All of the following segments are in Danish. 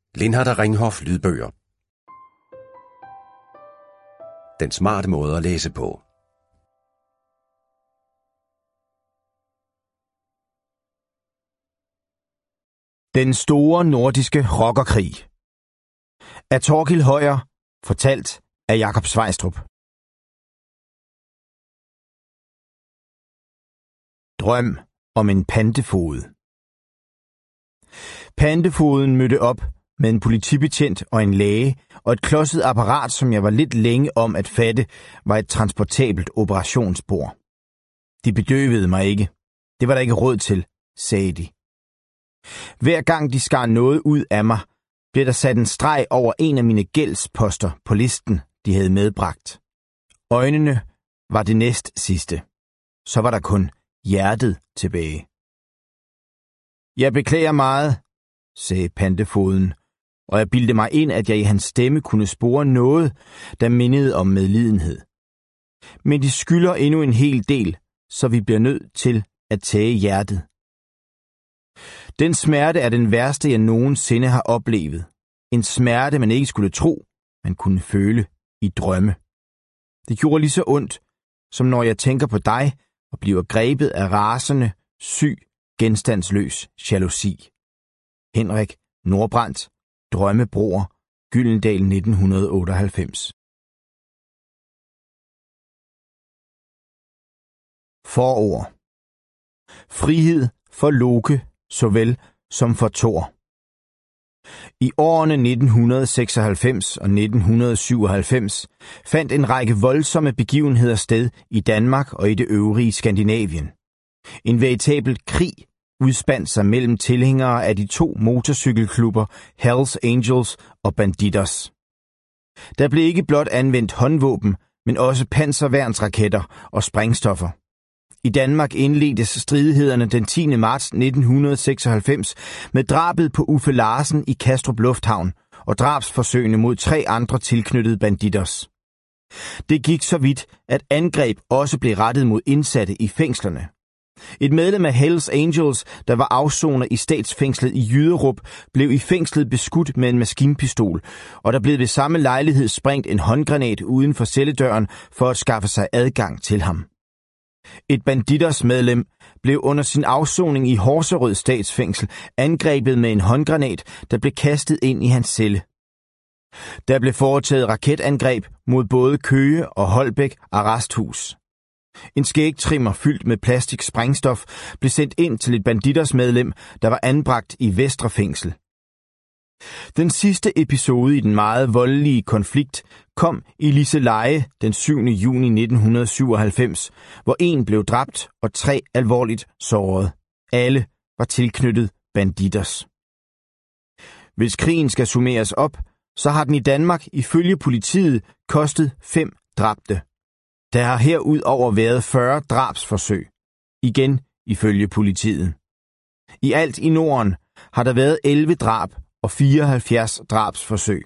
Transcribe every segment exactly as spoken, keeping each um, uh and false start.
Lindhardt og Ringhof lydbøger. Den smarte måde at læse på. Den store nordiske rockerkrig af Thorkild Høyer, fortalt af Jakob Sveistrup. Drøm om en pantefoged. Pantefoden mødte op med en politibetjent og en læge og et klodset apparat, som jeg var lidt længe om at fatte, var et transportabelt operationsbord. De bedøvede mig ikke. Det var der ikke råd til, sagde de. Hver gang de skar noget ud af mig, blev der sat en streg over en af mine gældsposter på listen, de havde medbragt. Øjnene var det næst sidste. Så var der kun hjertet tilbage. Jeg beklager meget, sagde pantefoden, og jeg bildte mig ind, at jeg i hans stemme kunne spore noget, der mindede om medlidenhed. Men de skylder endnu en hel del, så vi bliver nødt til at tage hjertet. Den smerte er den værste, jeg nogensinde har oplevet. En smerte, man ikke skulle tro, man kunne føle i drømme. Det gjorde lige så ondt, som når jeg tænker på dig og bliver grebet af rasende, syg, genstandsløs jalousi. Henrik Nordbrandt, Drømmebroer, Gyldendal nitten otteoghalvfems. Forord. Frihed for Loke såvel som for Thor. I årene nitten seksoghalvfems og nitten syvoghalvfems fandt en række voldsomme begivenheder sted i Danmark og i det øvrige Skandinavien. En veritabel krig udspandt sig mellem tilhængere af de to motorcykelklubber Hells Angels og Bandidos. Der blev ikke blot anvendt håndvåben, men også panserværnsraketter og sprængstoffer. I Danmark indledtes stridighederne den tiende marts nitten seksoghalvfems med drabet på Uffe Larsen i Kastrup Lufthavn og drabsforsøgene mod tre andre tilknyttede Bandidos. Det gik så vidt, at angreb også blev rettet mod indsatte i fængslerne. Et medlem af Hells Angels, der var afsoner i statsfængslet i Jyderup, blev i fængslet beskudt med en maskinpistol, og der blev ved samme lejlighed sprængt en håndgranat uden for celledøren for at skaffe sig adgang til ham. Et Bandidos-medlem blev under sin afsoning i Horserød statsfængsel angrebet med en håndgranat, der blev kastet ind i hans celle. Der blev foretaget raketangreb mod både Køge og Holbæk arresthus. En skægtrimmer fyldt med plastik sprængstof blev sendt ind til et Bandidos-medlem, der var anbragt i Vestre Fængsel. Den sidste episode i den meget voldelige konflikt kom i Liseleje den syvende juni nitten syvoghalvfems, hvor en blev dræbt og tre alvorligt såret. Alle var tilknyttet Bandidos. Hvis krigen skal summeres op, så har den i Danmark ifølge politiet kostet fem dræbte. Der har herudover været fyrre drabsforsøg, igen ifølge politiet. I alt i Norden har der været elleve drab og fireoghalvfjerds drabsforsøg.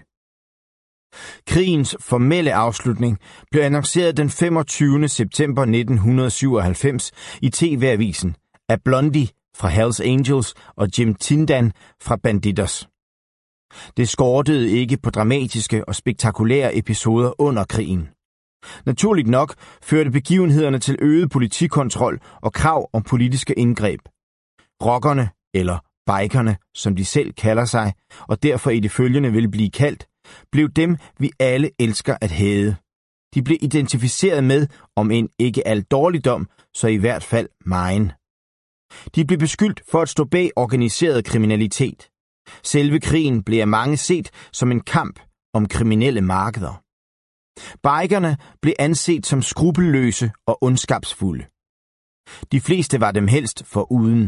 Krigens formelle afslutning blev annonceret den femogtyvende september nitten syvoghalvfems i T V-avisen af Blondie fra Hells Angels og Jim Tindan fra Bandidos. Det skortede ikke på dramatiske og spektakulære episoder under krigen. Naturligt nok førte begivenhederne til øget politikontrol og krav om politiske indgreb. Rockerne, eller bikerne, som de selv kalder sig, og derfor i det følgende vil blive kaldt, blev dem, vi alle elsker at hade. De blev identificeret med, om en ikke al dårligdom, så i hvert fald megen. De blev beskyldt for at stå bag organiseret kriminalitet. Selve krigen blev af mange set som en kamp om kriminelle markeder. Bikerne blev anset som skrupelløse og ondskabsfulde. De fleste var dem helst foruden.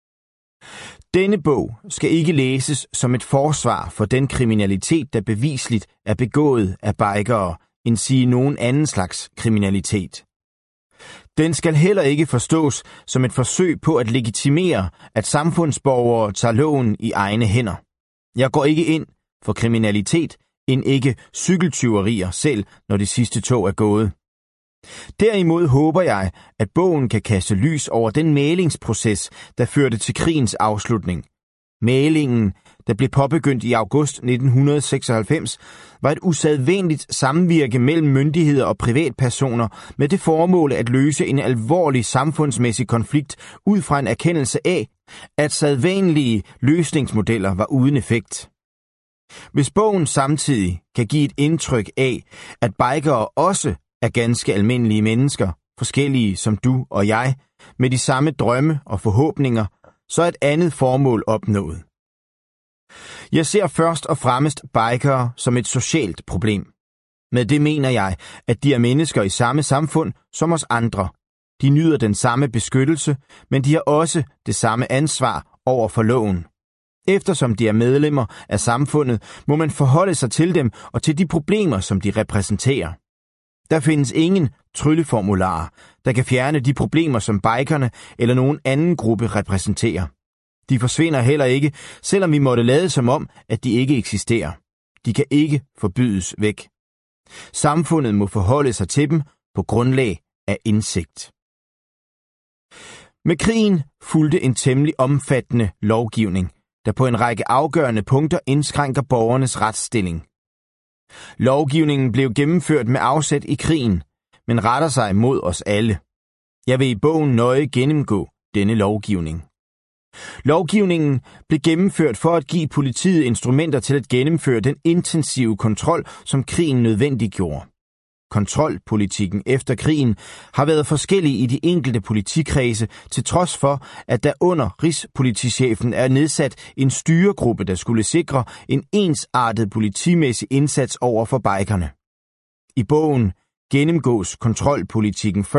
Denne bog skal ikke læses som et forsvar for den kriminalitet, der bevisligt er begået af bikere, end sige nogen anden slags kriminalitet. Den skal heller ikke forstås som et forsøg på at legitimere, at samfundsborgere tager loven i egne hænder. Jeg går ikke ind for kriminalitet, end ikke cykeltyverier selv, når de sidste tog er gået. Derimod håber jeg, at bogen kan kaste lys over den mæglingsproces, der førte til krigens afslutning. Mælingen, der blev påbegyndt i august nitten seksoghalvfems, var et usædvanligt samvirke mellem myndigheder og privatpersoner med det formål at løse en alvorlig samfundsmæssig konflikt ud fra en erkendelse af, at sædvanlige løsningsmodeller var uden effekt. Hvis bogen samtidig kan give et indtryk af, at bikere også er ganske almindelige mennesker, forskellige som du og jeg, med de samme drømme og forhåbninger, så er et andet formål opnået. Jeg ser først og fremmest bikere som et socialt problem. Med det mener jeg, at de er mennesker i samme samfund som os andre. De nyder den samme beskyttelse, men de har også det samme ansvar over for loven. Eftersom de er medlemmer af samfundet, må man forholde sig til dem og til de problemer, som de repræsenterer. Der findes ingen trylleformularer, der kan fjerne de problemer, som bikerne eller nogen anden gruppe repræsenterer. De forsvinder heller ikke, selvom vi måtte lade som om, at de ikke eksisterer. De kan ikke forbydes væk. Samfundet må forholde sig til dem på grundlag af indsigt. Med krigen fulgte en temmelig omfattende lovgivning, der på en række afgørende punkter indskrænker borgernes retsstilling. Lovgivningen blev gennemført med afsæt i krigen, men retter sig mod os alle. Jeg vil i bogen nøje gennemgå denne lovgivning. Lovgivningen blev gennemført for at give politiet instrumenter til at gennemføre den intensive kontrol, som krigen nødvendiggjorde. Kontrolpolitikken efter krigen har været forskellig i de enkelte politikredse, til trods for, at der under rigspolitichefen er nedsat en styregruppe, der skulle sikre en ensartet politimæssig indsats over for bikerne. I bogen gennemgås kontrolpolitikken